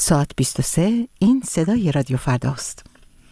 ساعت 23. این صدای رادیو فرداست.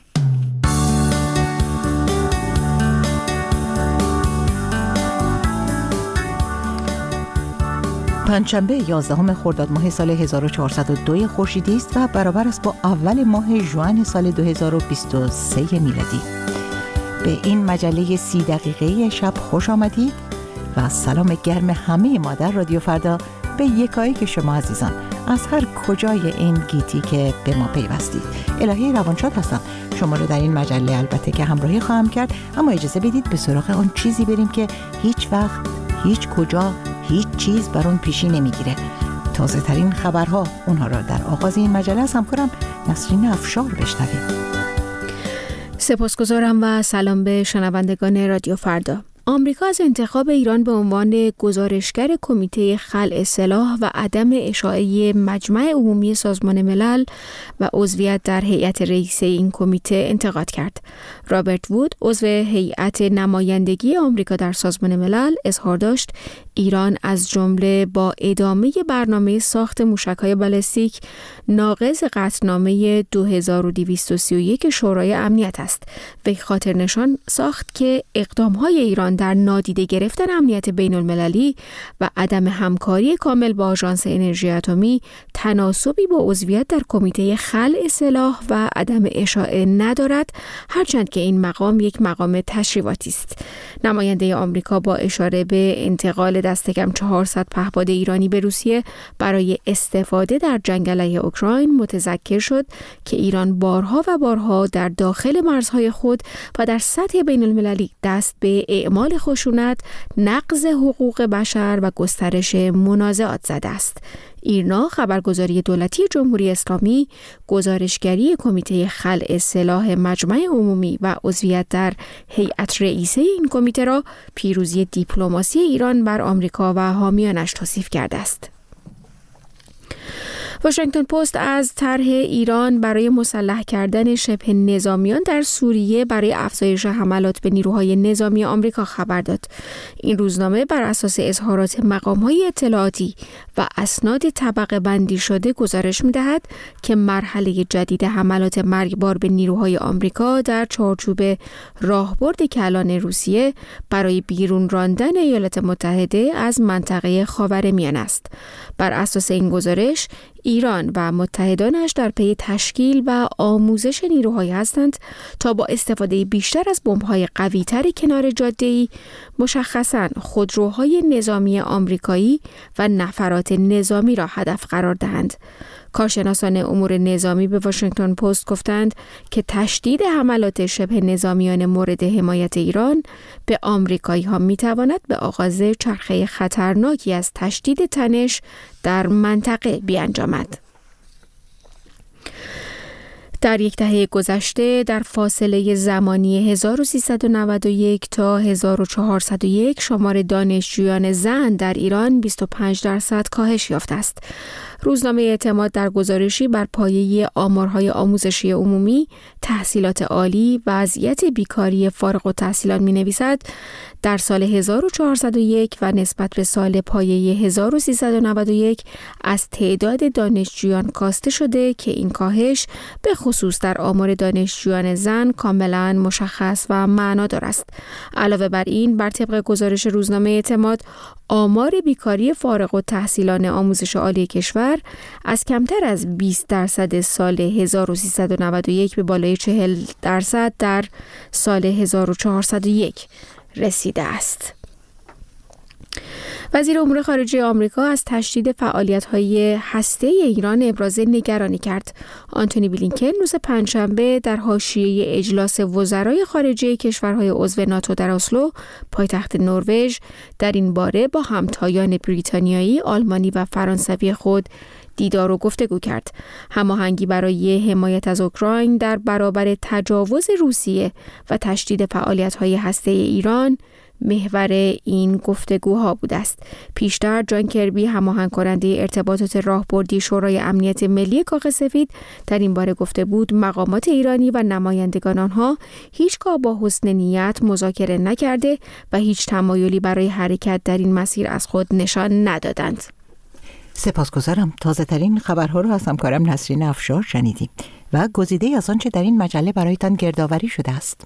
پنجشنبه 11 خرداد ماه سال 1402 خورشیدی است و برابر است با اول ماه ژوئن سال 2023 میلادی. به این مجله 30 دقیقه‌ای شب خوش آمدید و سلام گرم همه ما در رادیو فردا به یکایک شما عزیزان از هر کجای این گیتی که به ما پیوستید. الهی روانشاد هستم، شما رو در این مجله البته که همراهی خواهم کرد، اما اجازه بدید به سراغ آن چیزی بریم که هیچ وقت، هیچ کجا، هیچ چیز بر اون پیشی نمیگیره. تازه ترین خبرها، اونها را در آغاز این مجله از همکارم نسرین افشار بشنویم. سپاسگزارم و سلام به شنوندگان رادیو فردا. آمریکا از انتخاب ایران به عنوان گزارشگر کمیته خلع سلاح و عدم اشاعه مجمع عمومی سازمان ملل و عضویت در هیئت رئیسه این کمیته انتقاد کرد. رابرت وود، عضو هیئت نمایندگی آمریکا در سازمان ملل، اظهار داشت ایران از جمله با ادامه برنامه ساخت موشک‌های بالستیک ناقض قطعنامه 2231 شورای امنیت است. وی خاطر نشان ساخت که اقدام‌های ایران در نادیده گرفتن امنیت بین المللی و عدم همکاری کامل با آژانس انرژی اتمی تناسبی با عضویت در کمیته خلع سلاح و عدم اشاعه ندارد، هرچند که این مقام یک مقام تشریفاتی است. نماینده آمریکا با اشاره به انتقال دست کم 400 پهپاد ایرانی به روسیه برای استفاده در جنگ علیه اوکراین متذکر شد که ایران بارها و بارها در داخل مرزهای خود و در سطح بین المللی دست به اعمال خشونت، نقض حقوق بشر و گسترش منازعات زده است. ایرنا، خبرگزاری دولتی جمهوری اسلامی، گزارشگری کمیته خلع سلاح مجمع عمومی و عضویت در هیئت رئیسه این کمیته را پیروزی دیپلماسی ایران بر آمریکا و حامیانش توصیف کرده است. واشنگتن پست از طرح ایران برای مسلح کردن شبه نظامیان در سوریه برای افزایش حملات به نیروهای نظامی آمریکا خبر داد. این روزنامه بر اساس اظهارات مقام‌های اطلاعاتی و اسناد طبقه بندی شده گزارش می‌دهد که مرحله جدید حملات مرگبار به نیروهای آمریکا در چارچوب راهبرد کلان روسیه برای بیرون راندن ایالات متحده از منطقه خاورمیانه است. بر اساس این گزارش ایران و متحدانش در پی تشکیل و آموزش نیروهایی هستند تا با استفاده بیشتر از بمب‌های قوی‌تر کنار جاده‌ای، مشخصاً خودروهای نظامی آمریکایی و نفرات نظامی را هدف قرار دهند. کارشناسان امور نظامی به واشنگتن پست گفتند که تشدید حملات شبه نظامیان مورد حمایت ایران به آمریکایی‌ها می‌تواند به آغاز چرخه خطرناکی از تشدید تنش در منطقه بیانجامد. در یک دهه گذشته در فاصله زمانی 1391 تا 1401 شمار دانشجویان زن در ایران 25% کاهش یافته است. روزنامه اعتماد در گزارشی بر پایه آمارهای آموزشی عمومی، تحصیلات عالی، وضعیت بیکاری فارغ التحصیلان می‌نویسد در سال 1401 و نسبت به سال پایه 1391 از تعداد دانشجویان کاسته شده که این کاهش به خصوص در آمار دانشجویان زن کاملا مشخص و معنادار است. علاوه بر این، بر طبق گزارش روزنامه اعتماد، آمار بیکاری فارغ التحصیلان آموزش عالی کشور از کمتر از 20% سال 1391 به بالای 40% در سال 1401 رسیده است. وزیر امور خارجه آمریکا از تشدید فعالیت‌های هسته‌ای ایران ابراز نگرانی کرد. آنتونی بلینکن روز پنجشنبه در حاشیه اجلاس وزرای خارجه کشورهای عضو ناتو در اسلو، پایتخت نروژ، در این باره با همتایان بریتانیایی، آلمانی و فرانسوی خود دیدار و گفتگو کرد. هماهنگی برای حمایت از اوکراین در برابر تجاوز روسیه و تشدید فعالیت‌های هسته‌ای ایران محور این گفتگوها بوده است. پیشتر جان کربی، هماهنگ کننده ارتباطات راهبردی شورای امنیت ملی کاخ سفید، در این باره گفته بود مقامات ایرانی و نمایندگان آنها هیچگاه با حسن نیت مذاکره نکرده و هیچ تمایلی برای حرکت در این مسیر از خود نشان ندادند. سپاسگزارم. تازه ترین خبرها رو از همکارم نسرین افشار شنیدیم و گزیده از آنچه در این مجله برایتان گردآوری شده است.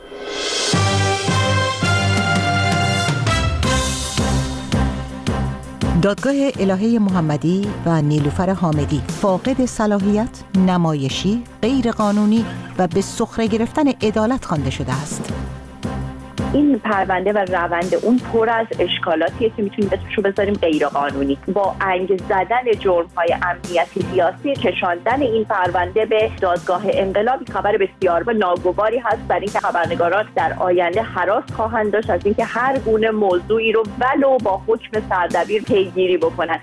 دادگاه الهه محمدی و نیلوفر حامدی فاقد صلاحیت، نمایشی، غیر قانونی و به سخره گرفتن عدالت خوانده شده است. این پرونده و روند اون پر از اشکالاتیه که میتونیم اسمشو بذاریم غیر قانونی. با انگ زدن جرم‌های امنیتی سیاسی کشاندن این پرونده به دادگاه انقلاب خبر بسیار ناگواری هست برای اینکه خبرنگاران در آینده هراس خواهند داشت از اینکه هر گونه موضوعی رو ولو با حکم سردبیر پیگیری بکنند.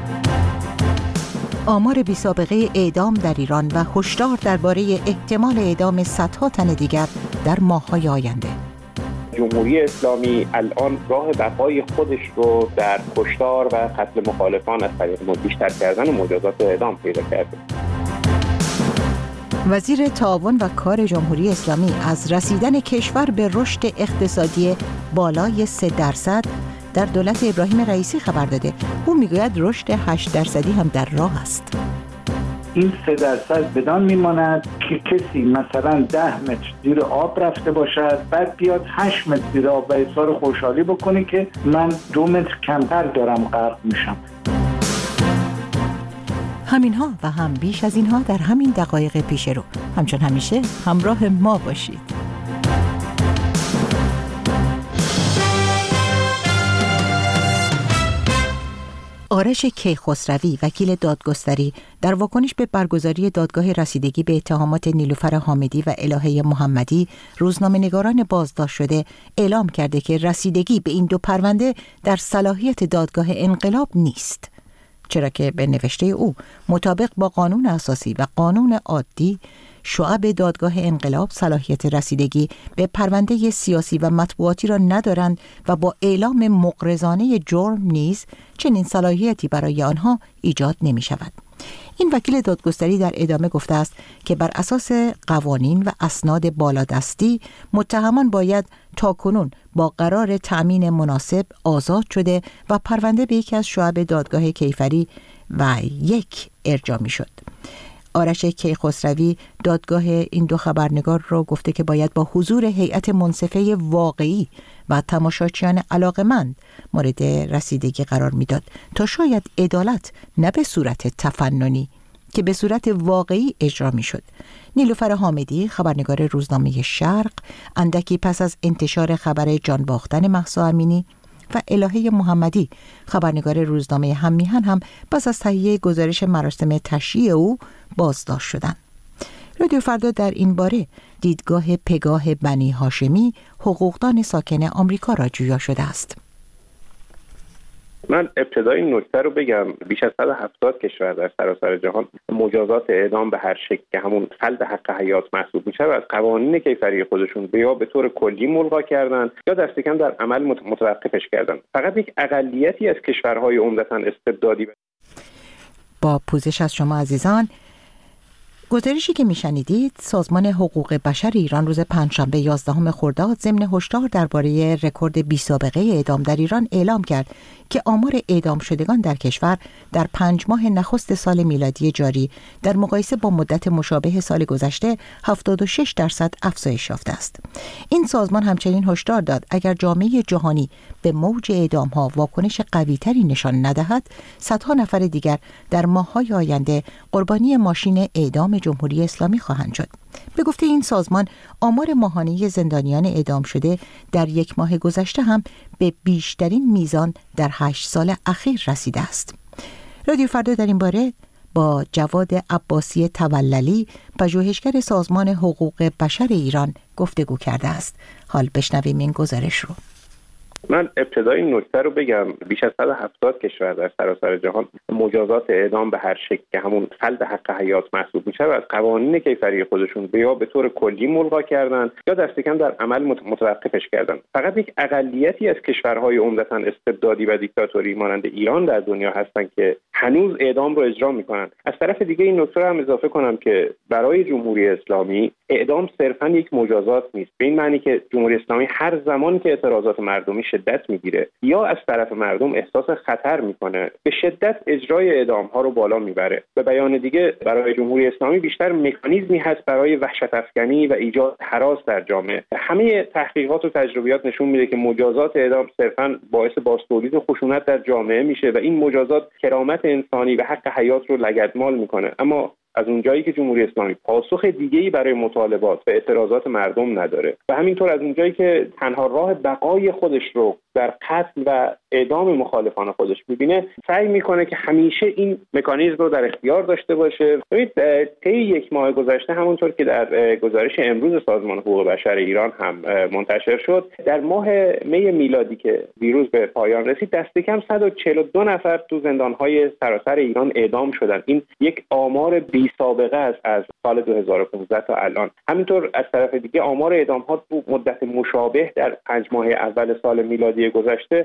آمار بی‌سابقه اعدام در ایران و هشدار درباره احتمال اعدام صدها تن دیگر در ماه‌های آینده. جمهوری اسلامی الان راه بقای خودش رو در کشتار و قتل مخالفان از طریق بیشتر کردن و مجازات اعدام پیدا کرده. وزیر تعاون و کار جمهوری اسلامی از رسیدن کشور به رشد اقتصادی بالای 3% در دولت ابراهیم رئیسی خبر داده. او میگوید رشد 8% هم در راه است. این 3% بدان میماند که کسی مثلا 10 متر زیر آب رفته باشد، بعد بیاد 8 متر زیر آب و اظهار خوشحالی بکنه که من 2 متر کمتر دارم غرق میشم. همینها و هم بیش از اینها در همین دقایق پیش رو. همچون همیشه همراه ما باشید. آرش کیخسروی وکیل دادگستری در واکنش به برگزاری دادگاه رسیدگی به اتهامات نیلوفر حامدی و الهه محمدی روزنامه‌نگاران بازداشت شده اعلام کرده که رسیدگی به این دو پرونده در صلاحیت دادگاه انقلاب نیست، چرا که به نوشته او مطابق با قانون اساسی و قانون عادی شعب دادگاه انقلاب صلاحیت رسیدگی به پرونده سیاسی و مطبوعاتی را ندارند و با اعلام مغرضانه جرم نیز چنین صلاحیتی برای آنها ایجاد نمی شود. این وکیل دادگستری در ادامه گفته است که بر اساس قوانین و اسناد بالادستی متهمان باید تاکنون با قرار تأمین مناسب آزاد شده و پرونده به یکی از شعب دادگاه کیفری و 1 ارجاع می شد. آرش کیخسروی دادگاه این دو خبرنگار را گفته که باید با حضور هیئت منصفه واقعی و تماشاچیان علاقمند مورد رسیدگی قرار میداد تا شاید عدالت نه به صورت تفننی که به صورت واقعی اجرا میشد. نیلوفر حامدی خبرنگار روزنامه شرق اندکی پس از انتشار خبر جان باختن مهسا امینی و الهه محمدی خبرنگار روزنامه هممیهن هم پس از تهیه گزارش مراسم تشییع او بازداشت شدند. رادیو فردا در این باره دیدگاه پگاه بنی هاشمی حقوقدان ساکن آمریکا را جویا شده است. من ابتدای این نکته رو بگم، بیش از 170 کشور در سراسر جهان مجازات اعدام به هر شکل که همون فلد حق حیات محسوب میشه و از قوانین کیفری خودشون یا به طور کلی ملغا کردن یا دست کم در عمل متوقفش کردن. فقط یک اقلیتی از کشورهای عمدتاً استبدادی. با پوزش از شما عزیزان، گزارشی که میشنیدید سازمان حقوق بشر ایران روز پنجشنبه 11 خرداد ضمن هشدار درباره رکورد بی‌سابقه اعدام در ایران اعلام کرد که آمار اعدام شدگان در کشور در 5 ماه نخست سال میلادی جاری در مقایسه با مدت مشابه سال گذشته 76% افزایش یافته است. این سازمان همچنین هشدار داد اگر جامعه جهانی به موج اعدام‌ها واکنش قوی‌تری نشان ندهد، صدها نفر دیگر در ماه‌های آینده قربانی ماشین اعدام جمهوری اسلامی خواهند شد. به گفته این سازمان آمار ماهانه زندانیان اعدام شده در 1 ماه گذشته هم به بیشترین میزان در 8 سال اخیر رسیده است. رادیو فردا در این باره با جواد عباسی توللی، پژوهشگر سازمان حقوق بشر ایران گفتگو کرده است. حال بشنویم این گزارش رو. من ابتدای این نکته رو بگم، بیش از 170 کشور در سراسر جهان مجازات اعدام به هر شکل که همون فلد حق حیات محسوب میشه و از قوانین کیفری خودشون یا به طور کلی ملغا کردن یا دست کم در عمل متوقفش کردن. فقط یک اقلیتی از کشورهای عمدتاً استبدادی و دیکتاتوری مانند ایران در دنیا هستن که هنوز اعدام رو اجرا میکنن. از طرف دیگه این نکته رو هم اضافه کنم که برای جمهوری اسلامی اعدام صرفاً یک مجازات نیست، به این معنی که جمهوری اسلامی هر زمان که اعتراضات مردمی شدت میگیره یا از طرف مردم احساس خطر میکنه به شدت اجرای اعدام ها رو بالا میبره. به بیان دیگه برای جمهوری اسلامی بیشتر مکانیزمی هست برای وحشت افکنی و ایجاد هراس در جامعه. همه تحقیقات و تجربیات نشون میده که مجازات اعدام صرفاً باعث بازتولید خشونت در جامعه میشه و این مجازات کرامت انسانی و حق حیات رو لگدمال میکنه. اما از اونجایی که جمهوری اسلامی پاسخ دیگه‌ای برای مطالبات و اعتراضات مردم نداره و همینطور از اونجایی که تنها راه بقای خودش رو در قتل و اعدام مخالفان خودش می‌بینه، سعی می‌کنه که همیشه این مکانیزم رو در اختیار داشته باشه. ببینید طی یک ماه گذشته، همونطور که در گزارش امروز سازمان حقوق بشر ایران هم منتشر شد، در ماه می میلادی که دیروز به پایان رسید، دست کم 142 نفر تو زندان‌های سراسر ایران اعدام شدند. این یک آمار بی سابقه است از سال 2015 تا الان. همینطور از طرف دیگه آمار اعدام‌ها تو مدت مشابه در 5 ماه اول سال میلادی گذشته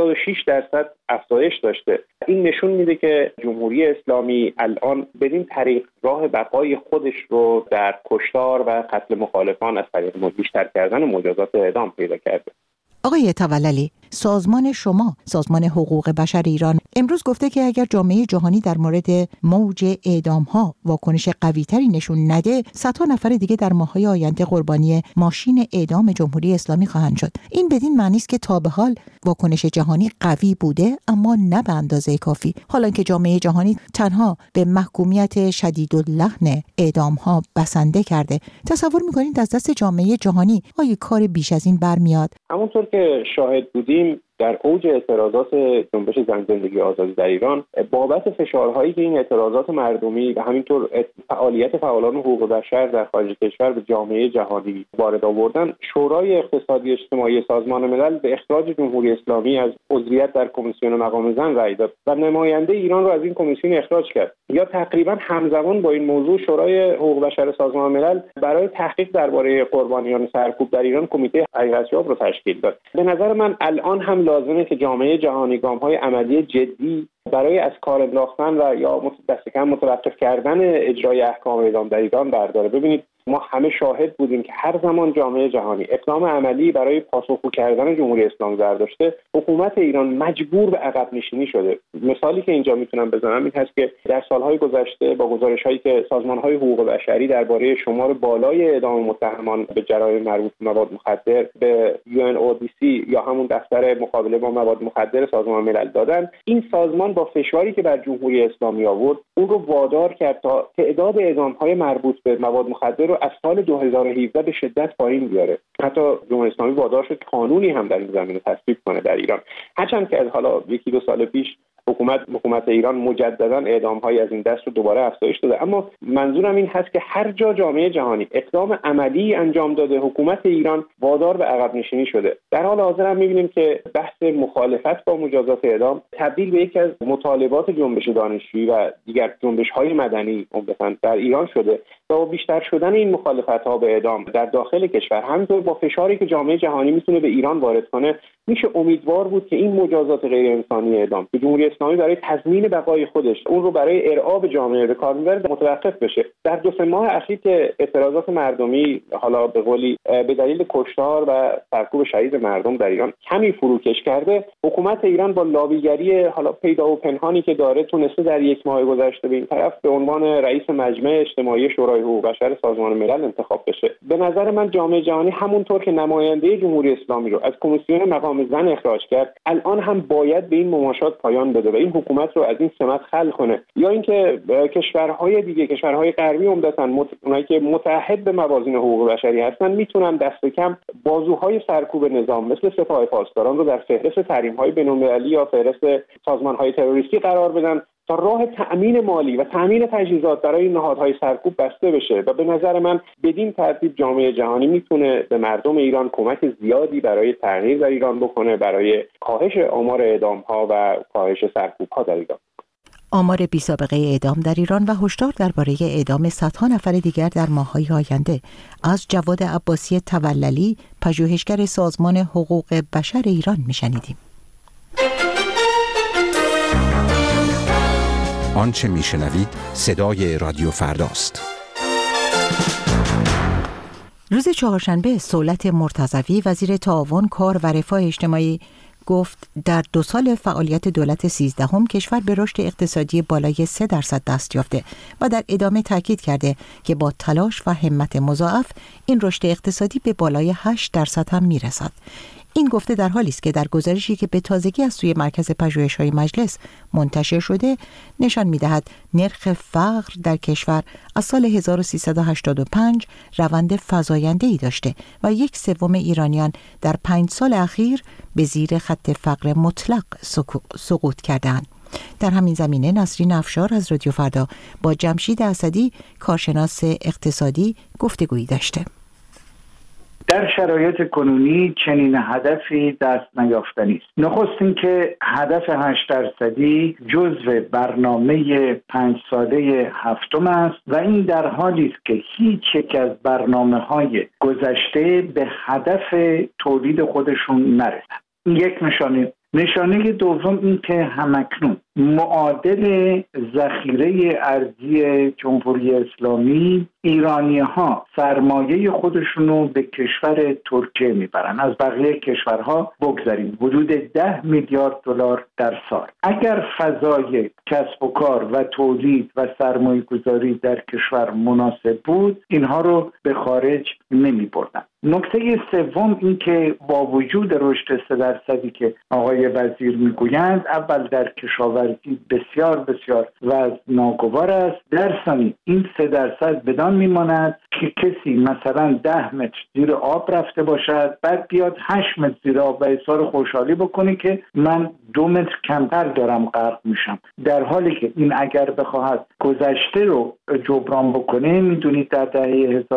76% افزایش داشته. این نشون میده که جمهوری اسلامی الان بدین طریق راه بقای خودش رو در کشتار و قتل مخالفان از طریق بیشتر کردن مجازات اعدام پیدا کرده. آقای توللی، سازمان شما، سازمان حقوق بشر ایران، امروز گفته که اگر جامعه جهانی در مورد موج اعدام‌ها واکنش قوی‌تری نشون نده، صدها نفر دیگه در ماه‌های آینده قربانی ماشین اعدام جمهوری اسلامی خواهند شد. این بدین معنی است که تا به حال واکنش جهانی قوی بوده، اما نه به اندازه کافی. حالا که جامعه جهانی تنها به محکومیت شدیداللحن اعدام‌ها بسنده کرده، تصور می‌کنید از دست جامعه جهانی آیا کار بیش از این برمیاد؟ همونطور که شاهد بودیم در اوج اعتراضات جنبش زن زندگی آزادی در ایران، بابت فشارهایی که این اعتراضات مردمی و همینطور فعالیت فعالان حقوق بشر در خارج کشور به جامعه جهانی وارد آوردن، شورای اقتصادی اجتماعی سازمان ملل به اخراج جمهوری اسلامی از عضویت در کمیسیون مقام زن رأی داد و نماینده ایران را از این کمیسیون اخراج کرد. یا تقریبا همزمان با این موضوع شورای حقوق بشر سازمان ملل برای تحقیق درباره قربانیان سرکوب در ایران کمیته حقیقت‌یاب را تشکیل داد. به نظر من الان هم لازمه که جامعه جهانی گام‌های عملی جدی برای از کار انداختن و یا دست کم متوقف کردن اجرای احکام اعدام در ایران برداره. ببینید ما همه شاهد بودیم که هر زمان جامعه جهانی اقدام عملی برای پاسخگو کردن جمهوری اسلامی برداشته، حکومت ایران مجبور به عقب نشینی شده. مثالی که اینجا میتونم بزنم این هست که در سالهای گذشته با گزارش‌هایی که سازمان‌های حقوق بشری درباره شمار بالای اعدام متهمان به جرایم مربوط به مواد مخدر به UNODC یا همون دفتر مقابله با مواد مخدر سازمان ملل دادن، این سازمان با فشاری که بر جمهوری اسلامی آورد اون رو وادار کرد تا تعداد اعدام‌های مربوط به مواد مخدر از سال 2017 به شدت پایین بیاره. حتی جمهوری اسلامی وادار شد قانونی هم در این زمینه تصویب کنه در ایران. هرچند که از حالا 1-2 سال پیش حکومت ایران مجددا اعدام‌های از این دست رو دوباره افزایش داده، اما منظورم این هست که هر جا جامعه جهانی اقدام عملی انجام داده، حکومت ایران وادار به عقب نشینی شده. در حال حاضر هم می‌بینیم که بحث مخالفت با مجازات اعدام تبدیل به یکی از مطالبات جنبش دانشجویی و دیگر جنبش‌های مدنی عمدتاً در ایران شده. با بیشتر شدن این مخالفت‌ها به اعدام در داخل کشور، همینطور با فشاری که جامعه جهانی میتونه به ایران وارد کنه، میشه امیدوار بود که این مجازات غیر انسانی اعدام که جمهوری اسلامی برای تضمین بقای خودش اون رو برای ارعاب جامعه به کار می‌بره متوقف بشه. در 2 ماه اخیر که اعتراضات مردمی حالا به قولی به دلیل کشتار و سرکوب شدید مردم در ایران کمی فروکش کرده، حکومت ایران با لابیگری حالا پیدا و پنهانی که داره تونسته در 1 ماه گذشته به این طرف به عنوان رئیس مجمع اجتماعی شورای حقوق بشر سازمان ملل انتخاب بشه. به نظر من جامعه جهانی همونطور که نماینده جمهوری اسلامی رو از کمیسیون مقام زن اخراج کرد، الان هم باید به این مماشات پایان بده و این حکومت رو از این سمت خلع کنه. یا اینکه کشورهای دیگه، کشورهای غربی عمدتاً اونایی که متعهد به موازین حقوق بشری هستن، میتونن دست کم بازوهای سرکوب نظام مثل سپاه پاسداران رو در فهرست تحریم‌های بین‌المللی یا فهرست سازمان‌های تروریستی قرار بدن تا راه تأمین مالی و تأمین تجهیزات برای نهادهای سرکوب بسته بشه. و به نظر من بدین ترتیب جامعه جهانی میتونه به مردم ایران کمک زیادی برای تغییر در ایران بکنه، برای کاهش آمار اعدام‌ها و کاهش سرکوب‌ها در ایران. آمار بی‌سابقه اعدام در ایران و هشدار درباره اعدام صدها نفر دیگر در ماه‌های آینده از جواد عباسی توللی، پژوهشگر سازمان حقوق بشر ایران میشنیدیم. آنچه میشنوید صدای رادیو فرداست. روز چهارشنبه صولت مرتضوی وزیر تعاون، کار و رفاه اجتماعی گفت در 2 سال فعالیت دولت 13 کشور به رشد اقتصادی بالای 3% دست یافته و در ادامه تاکید کرده که با تلاش و همت مضاعف این رشد اقتصادی به بالای 8% هم میرسد. این گفته در حالی است که در گزارشی که به تازگی از سوی مرکز پژوهش‌های مجلس منتشر شده نشان می‌دهد نرخ فقر در کشور از سال 1385 روند فزاینده‌ای داشته و 1/3 ایرانیان در 5 سال اخیر به زیر خط فقر مطلق سقوط کردند. در همین زمینه نسرین افشار از رادیو فردا با جمشید اسدی کارشناس اقتصادی گفتگویی داشته. در شرایط کنونی چنین هدفی دست نیافتنی است. نخست اینکه هدف 8% جزو برنامه 5 ساله هفتم است و این در حالی است که هیچ یک از برنامه‌های گذشته به هدف تولید خودشون نرسد. این یک نشانه دوم این که همکنون معادل ذخیره ارزی جمهوری اسلامی ایرانی‌ها سرمایه خودشونو به کشور ترکیه میبرن. از بقیه کشورها بگذاریم حدود 10 میلیارد دلار در سال. اگر فضای کسب و کار و تولید و سرمایه گذاری در کشور مناسب بود اینها رو به خارج نمیبردن. نکته سوم این که با وجود رشد 3% که آقای وزیر میگویند، اول در کشاورزی بسیار بسیار وضع ناگوار است. در ثانی این 3% بدان میماند که کسی مثلا 10 متر زیر آب رفته باشد، بعد بیاد 8 متر زیر آب و اظهار خوشحالی بکنه که من 2 متر کمتر دارم غرق میشم، در حالی که این اگر بخواهد گذشته رو جبران بکنه، میدونید در دهه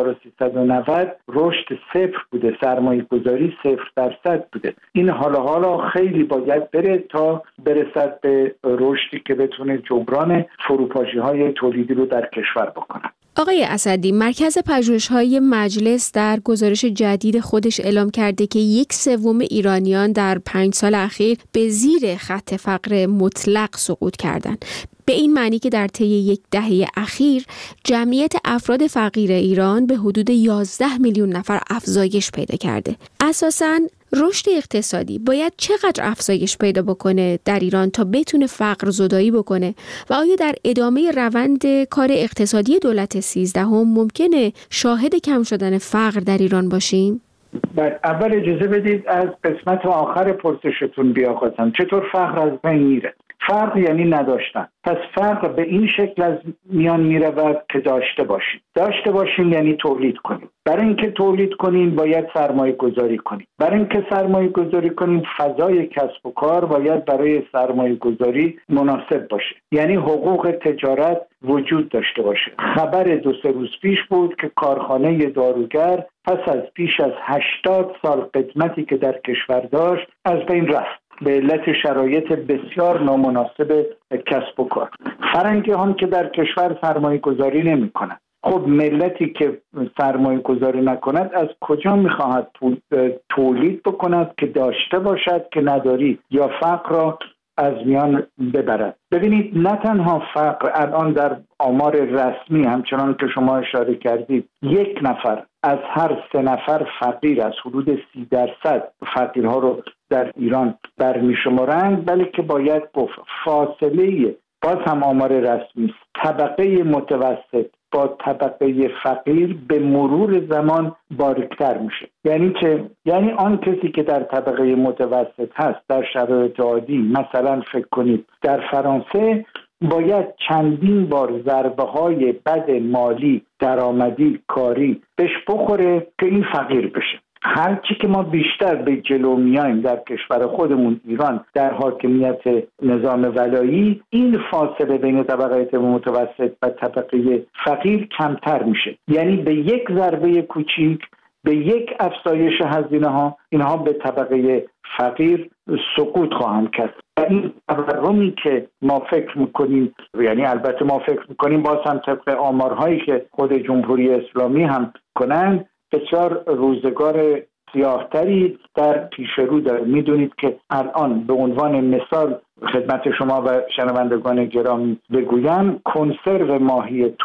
1390 رشد 0 بوده، سرمایه گذاری 0% بوده. این حالا خیلی باید بره تا برسد به رشدی که بتونه جبران فروپاشی‌های تولیدی رو در کشور بکنه. آقای اسدی، مرکز پژوهش‌های مجلس در گزارش جدید خودش اعلام کرده که 1/3 ایرانیان در 5 سال اخیر به زیر خط فقر مطلق سقوط کردند. به این معنی که در طی 1 دهه اخیر جمعیت افراد فقیر ایران به حدود 11 میلیون نفر افزایش پیدا کرده. اساساً رشد اقتصادی باید چقدر افزایش پیدا بکنه در ایران تا بتونه فقر زدایی بکنه و آیا در ادامه روند کار اقتصادی دولت 13 ممکنه شاهد کم شدن فقر در ایران باشیم؟ اول اجازه بدید از قسمت آخر پرسشتون بیاغازم. چطور فقر از بین میره؟ فقر یعنی نداشتن. پس فقر به این شکل از میان میرود که داشته باشیم یعنی تولید کنیم. برای اینکه تولید کنیم باید سرمایه گذاری کنیم. برای اینکه سرمایه گذاری کنیم فضای کسب و کار باید برای سرمایه گذاری مناسب باشه، یعنی حقوق تجارت وجود داشته باشه. خبر 2-3 روز پیش بود که کارخانه داروگر پس از بیش از 80 سال قدمتی که در کشور داشت از بین رفت به علت شرایط بسیار نامناسب کسب و کار. فرنگیان که در کشور سرمایه گذاری نمی کنند. خب ملتی که سرمایه گذاری نکند از کجا میخواهد تولید بکند که داشته باشد که نداری یا فقر را از میان ببرد؟ ببینید نه تنها فقر الان در آمار رسمی همچنان که شما اشاره کردید 1 نفر از هر 3 نفر فقیر از حدود 30% فقیرها رو در ایران برمی‌شمارند، بلکه باید گفت فاصله باز هم آمار رسمی طبقه متوسط با طبقه فقیر به مرور زمان باریکتر میشه. یعنی آن کسی که در طبقه متوسط هست در شرایط عادی، مثلا فکر کنید در فرانسه، باید چندین بار ضربه‌های بد مالی، درآمدی، کاری بهش بخوره که این فقیر بشه. هرچی که ما بیشتر به جلو میایم در کشور خودمون ایران در حاکمیت نظام ولایی، این فاصله بین طبقه متوسط و طبقه فقیر کمتر میشه. یعنی به یک ضربه کوچیک، به یک افزایش هزینه ها، اینها به طبقه فقیر سقوط خواهند کرد. و این تورمی که ما فکر میکنیم، یعنی البته ما فکر میکنیم باز هم طبق آمارهایی که خود جمهوری اسلامی هم کنند، بسیار روزگار سیاه‌تری در پیش رو داره. میدونید که الان به عنوان مثال خدمت شما و شنوندگان گرامی بگویم، کنسرو ماهی تن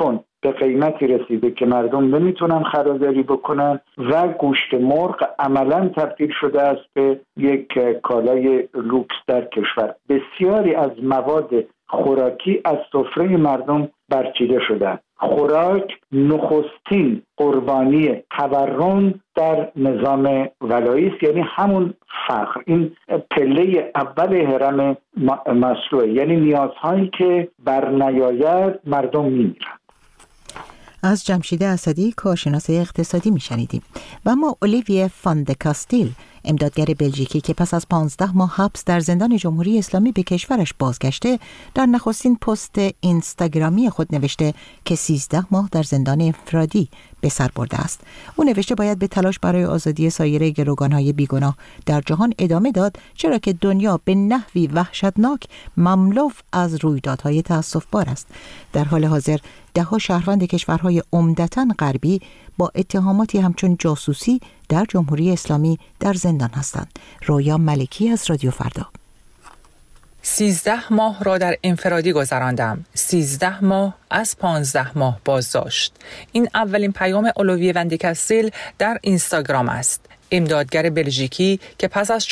به قیمتی رسیده که مردم نمیتونن خریداری بکنن و گوشت مرغ عملاً تبدیل شده است به یک کالای لوکس در کشور. بسیاری از مواد خوراکی از سفره مردم برچیده شدند. خوراک نخستین قربانی تورم در نظام ولایی است، یعنی همون فقر. این پله اول هرم ماسلو، یعنی نیازهایی که بر نیاید مردم میمیرند. از جمشید اسدی کارشناس اقتصادی میشنیدیم. و اما اولیویه فان د کاستیل، امدادگر بلژیکی که پس از 15 ماه حبس در زندان جمهوری اسلامی به کشورش بازگشته، در نخستین پست اینستاگرامی خود نوشته که 13 ماه در زندان انفرادی به سر برده است. او نوشته باید به تلاش برای آزادی سایر گروگانهای بیگناه در جهان ادامه داد، چرا که دنیا به نحوی وحشتناک مملو از رویدادهای تأسف‌بار است. در حال حاضر ده‌ها شهروند کشورهای عمدتاً غربی با اتهاماتی همچون جاسوسی در جمهوری اسلامی در زندان هستند. رویا ملکی از رادیو فردا. 13 ماه را در انفرادی گذراندم. 13 ماه از 15 ماه بازداشت. این اولین پیام اولیویه فان د کاستیل در اینستاگرام است. امدادگر بلژیکی که پس از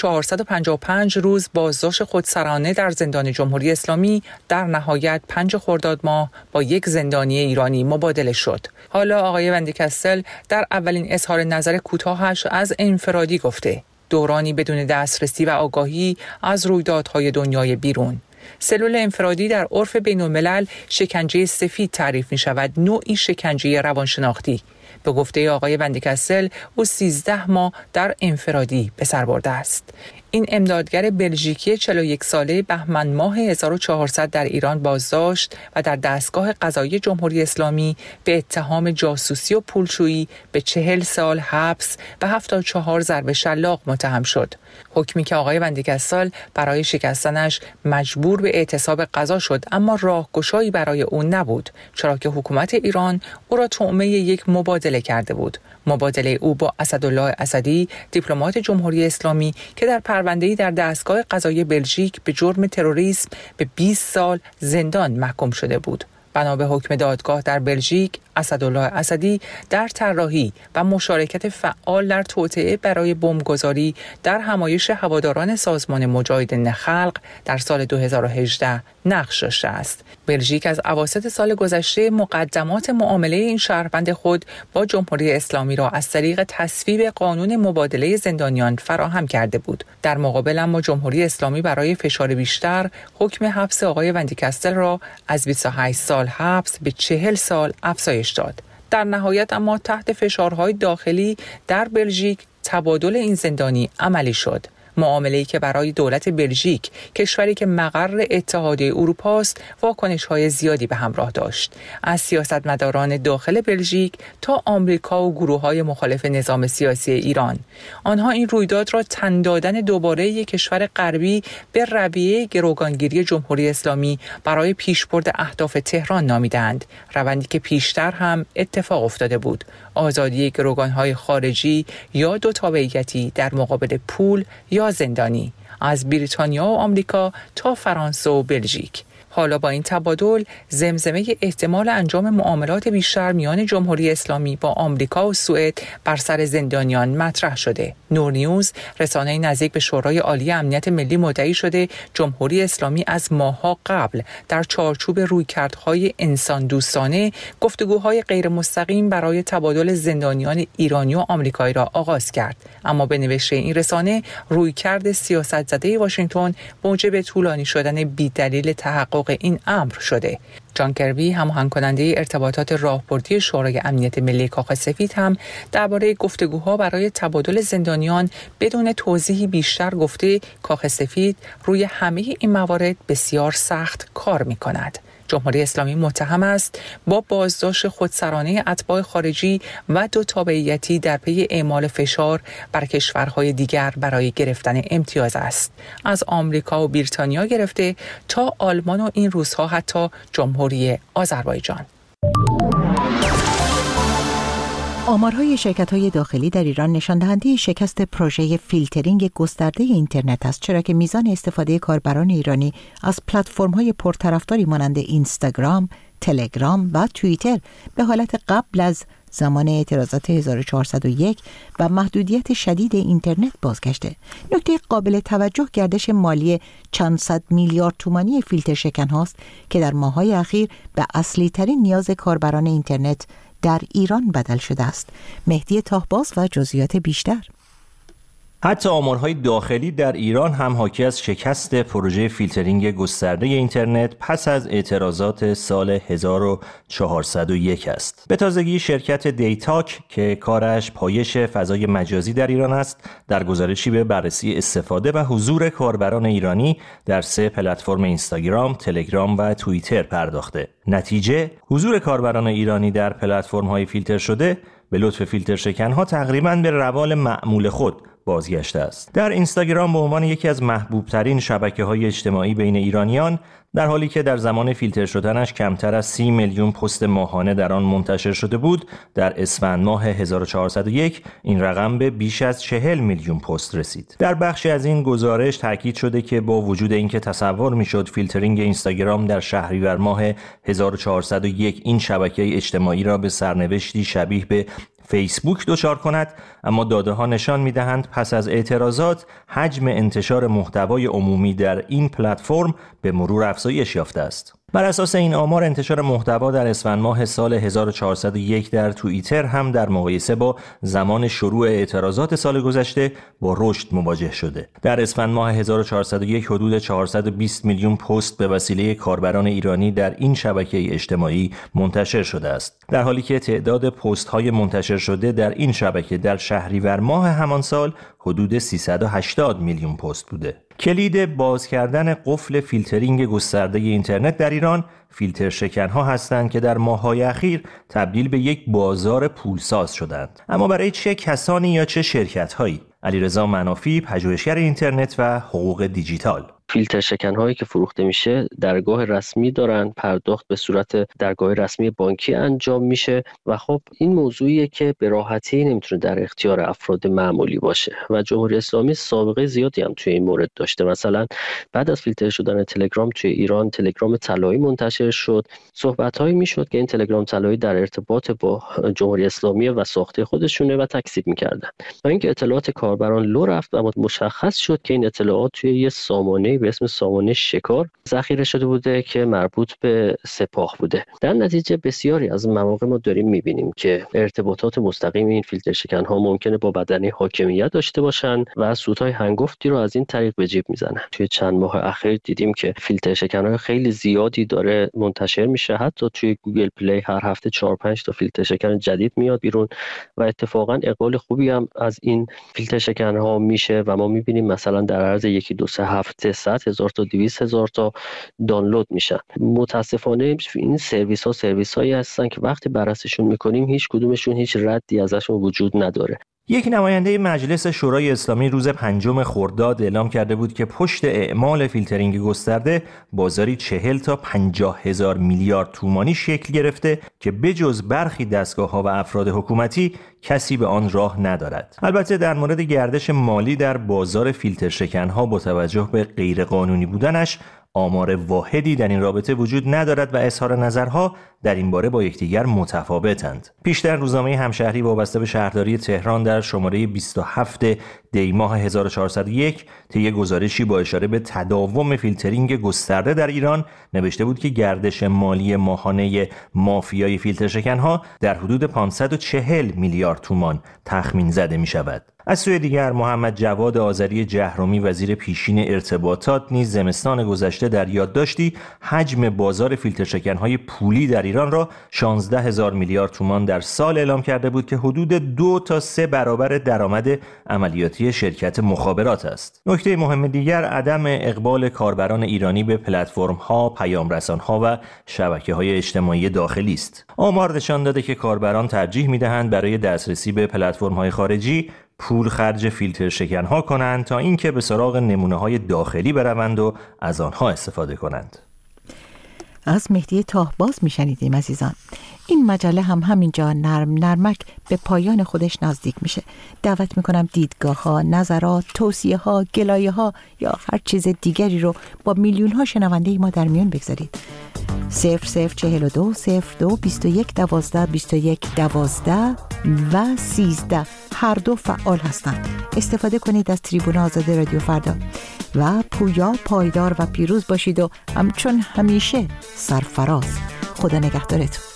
455 روز بازداشت خودسرانه در زندان جمهوری اسلامی در نهایت 5 خرداد ماه با یک زندانی ایرانی مبادله شد. حالا آقای فان د کاستیل در اولین اظهار نظر کوتاهش از انفرادی گفته: دورانی بدون دسترسی و آگاهی از رویدادهای دنیای بیرون. سلول انفرادی در عرف بین‌الملل شکنجه سفید تعریف می شود، نوعی شکنجه روانشناختی. به گفته آقای فان د کاستیل، او 13 ماه در انفرادی به سر برده است. این امدادگر بلژیکی 41 ساله بهمن ماه 1400 در ایران بازداشت و در دستگاه قضایی جمهوری اسلامی به اتهام جاسوسی و پولشویی به 40 سال حبس و 74 ضرب شلاق متهم شد. حکمی که آقای فان د کاستیل برای شکستنش مجبور به اعتصاب قضا شد، اما راهگشایی برای او نبود، چرا که حکومت ایران او را طعمه یک مبادله کرده بود. مبادله او با اسدالله اسدی، دیپلمات جمهوری اسلامی که در پرونده‌ای در دستگاه قضایی بلژیک به جرم تروریسم به 20 سال زندان محکوم شده بود. بنا به حکم دادگاه در بلژیک، اسدالله اسدی در طراحی و مشارکت فعال در توطئه برای بمبگذاری در همایش هواداران سازمان مجاهدین خلق در سال 2018 نقش داشته است. بلژیک از اواسط سال گذشته مقدمات معامله این شهروند خود با جمهوری اسلامی را از طریق تصویب قانون مبادله زندانیان فراهم کرده بود. در مقابل اما جمهوری اسلامی برای فشار بیشتر حکم حبس آقای فان د کاستیل را از 28 سال حبس به 40 سال افزایش داد. در نهایت اما تحت فشارهای داخلی در بلژیک تبادل این زندانی عملی شد. معامله‌ای که برای دولت بلژیک، کشوری که مقر اتحادیه اروپا است، واکنش‌های زیادی به همراه داشت، از سیاستمداران داخل بلژیک تا آمریکا و گروه‌های مخالف نظام سیاسی ایران. آنها این رویداد را تن دادن دوباره یک کشور غربی به رویه گروگانگیری جمهوری اسلامی برای پیشبرد اهداف تهران نامیدند، روندی که پیشتر هم اتفاق افتاده بود: آزادی گروگان‌های خارجی یا دو تابعیتی در مقابل پول یا زندانی، از بریتانیا و آمریکا تا فرانسه و بلژیک. حالا با این تبادل زمزمه احتمال انجام معاملات بیشتر میان جمهوری اسلامی با آمریکا و سوئد بر سر زندانیان مطرح شده. نور نیوز، رسانه نزدیک به شورای عالی امنیت ملی، مدعی شده جمهوری اسلامی از ماه‌ها قبل در چارچوب رویکردهای انسان دوستانه گفتگوهای غیر مستقیم برای تبادل زندانیان ایرانی و آمریکایی را آغاز کرد. اما به نوشته این رسانه، رویکرد سیاست زده واشنگتن موجب طولانی شدن بی‌دلیل تحقق این امر شده. جان کربی، هماهنگ کننده ارتباطات راهبردی شورای امنیت ملی کاخ سفید، هم درباره گفتگوها برای تبادل زندانیان بدون توضیحی بیشتر گفته کاخ سفید روی همه این موارد بسیار سخت کار می‌کند. جمهوری اسلامی متهم است با بازداشت خودسرانه اتباع خارجی و دو تابعیتی در پی اعمال فشار بر کشورهای دیگر برای گرفتن امتیاز است، از آمریکا و بریتانیا گرفته تا آلمان و این روزها حتی جمهوری آذربایجان. آمارهای شرکت‌های داخلی در ایران نشان دهنده شکست پروژه فیلترینگ گسترده اینترنت است، چرا که میزان استفاده کاربران ایرانی از پلتفرم‌های پرطرفداری مانند اینستاگرام، تلگرام و توییتر به حالت قبل از زمان اعتراضات 1401 و محدودیت شدید اینترنت بازگشته. نکته قابل توجه گردش مالی چند صد میلیارد تومانی فیلتر شکن هاست که در ماه‌های اخیر به اصلی ترین نیاز کاربران اینترنت در ایران بدل شده است. مهدی تاهباز و جزئیات بیشتر. حتی آمارهای داخلی در ایران هم حاکی از شکست پروژه فیلترینگ گسترده اینترنت پس از اعتراضات سال 1401 است. به تازگی شرکت دیتاک که کارش پایش فضای مجازی در ایران است، در گزارشی به بررسی استفاده و حضور کاربران ایرانی در 3 پلتفرم اینستاگرام، تلگرام و توییتر پرداخته. نتیجه، حضور کاربران ایرانی در پلتفرم‌های فیلتر شده به لطف فیلتر شکن‌ها تقریباً به روال معمول خود بازگشته است. در اینستاگرام به عنوان یکی از محبوب‌ترین شبکه‌های اجتماعی بین ایرانیان، در حالی که در زمان فیلتر شدنش کمتر از 30 میلیون پست ماهانه در آن منتشر شده بود، در اسفند ماه 1401 این رقم به بیش از 40 میلیون پست رسید. در بخشی از این گزارش تاکید شده که با وجود اینکه تصور می‌شد فیلترینگ اینستاگرام در شهریور ماه 1401 این شبکه اجتماعی را به سرنوشتی شبیه به فیسبوک دچار کند، اما داده‌ها نشان می‌دهند پس از اعتراضات حجم انتشار محتوای عمومی در این پلتفرم به مرور افزایش یافته است. بر اساس این آمار، انتشار محتوا در اسفند ماه سال 1401 در توییتر هم در مقایسه با زمان شروع اعتراضات سال گذشته با رشد مواجه شده. در اسفند ماه 1401 حدود 420 میلیون پست به وسیله کاربران ایرانی در این شبکه اجتماعی منتشر شده است، در حالی که تعداد پست‌های منتشر شده در این شبکه در شهریور ماه همان سال حدود 380 میلیون پست بوده. کلید باز کردن قفل فیلترینگ گسترده اینترنت در ایران فیلتر شکن‌ها هستند که در ماه‌های اخیر تبدیل به یک بازار پولساز شدند. اما برای چه کسانی یا چه شرکت‌هایی؟ علیرضا منافی، پژوهشگر اینترنت و حقوق دیجیتال: فیلتر شکن هایی که فروخته میشه درگاه رسمی دارن، پرداخت به صورت درگاه رسمی بانکی انجام میشه و خب این موضوعیه که به راحتی نمیتونه در اختیار افراد معمولی باشه و جمهوری اسلامی سابقه زیادی هم توی این مورد داشته. مثلا بعد از فیلتر شدن تلگرام توی ایران تلگرام طلایی منتشر شد، صحبت‌هایی میشد که این تلگرام طلایی در ارتباط با جمهوری اسلامی و ساخته خودشونه و تکذیب میکردن و اینکه اطلاعات کاربران لو رفت و مشخص شد که این اطلاعات توی یه سامانه به اسم سامانه شکار ذخیره شده بوده که مربوط به سپاه بوده. در نتیجه بسیاری از مواقع ما داریم می‌بینیم که ارتباطات مستقیم این فیلتر شکن‌ها ممکنه با بدنه حاکمیت داشته باشن و سودهای هنگفتی رو از این طریق به جیب میزنن. توی چند ماه اخیر دیدیم که فیلتر شکن‌های خیلی زیادی داره منتشر میشه، حتی توی گوگل پلی هر هفته 4-5 تا فیلتر شکن جدید میاد بیرون و اتفاقا اقبال خوبی هم از این فیلتر شکن‌ها میشه و ما می‌بینیم مثلا در عرض 1-2-3 هفته 100,000 تا 200,000 تا دانلود میشن. متاسفانه این سرویس هایی هستن که وقتی بررسیشون میکنیم هیچ کدومشون هیچ ردی ازشون وجود نداره. یک نماینده مجلس شورای اسلامی روز 5 خرداد اعلام کرده بود که پشت اعمال فیلترینگ گسترده بازاری 40 تا 50,000 میلیارد تومانی شکل گرفته که بجز برخی دستگاه‌ها و افراد حکومتی کسی به آن راه ندارد. البته در مورد گردش مالی در بازار فیلتر شکن‌ها با توجه به غیرقانونی بودنش آمار واحدی در این رابطه وجود ندارد و اظهار نظرها در این باره با یکدیگر متفاوتند. پیشتر روزنامه همشهری وابسته به شهرداری تهران در شماره 27 دی ماه 1401 طی گزارشی با اشاره به تداوم فیلترینگ گسترده در ایران نوشته بود که گردش مالی ماهانه مافیای فیلتر شکن‌ها در حدود 540 میلیارد تومان تخمین زده می شود. از سوی دیگر محمد جواد آذری جهرومی وزیر پیشین ارتباطات نیز زمستان گذشته در یادداشتی حجم بازار فیلتر شکن‌های پولی در ایران را 16,000 میلیارد تومان در سال اعلام کرده بود که حدود 2 تا 3 برابر درآمد عملیاتی شرکت مخابرات است. نکته مهم دیگر عدم اقبال کاربران ایرانی به پلتفرم‌ها، پیام‌رسان‌ها و شبکه‌های اجتماعی داخلی است. آمار نشان داده که کاربران ترجیح می‌دهند برای دسترسی به پلتفرم‌های خارجی پول خرج فیلتر شکن‌ها کنند تا اینکه به سراغ نمونه‌های داخلی بروند و از آنها استفاده کنند. از مهدی تاهباز میشنیدیم عزیزان. این مجله هم همینجا نرم نرمک به پایان خودش نزدیک میشه. دعوت میکنم دیدگاه ها، نظرات، توصیه ها، گلایه ها یا هر چیز دیگری رو با میلیون ها شنونده ما در میون بگذارید. 0042 02 21 12 21 12 و 13 هر دو فعال هستند. استفاده کنید از تریبون آزاد رادیو فردا و پویا، پایدار و پیروز باشید و همچون همیشه سرفراز. خدا نگهدارتون.